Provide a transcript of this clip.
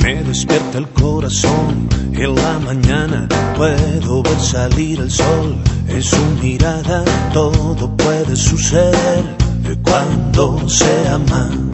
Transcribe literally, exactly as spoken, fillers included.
me despierta el corazón. En la mañana puedo ver salir el sol. En su mirada todo puede suceder cuando se ama.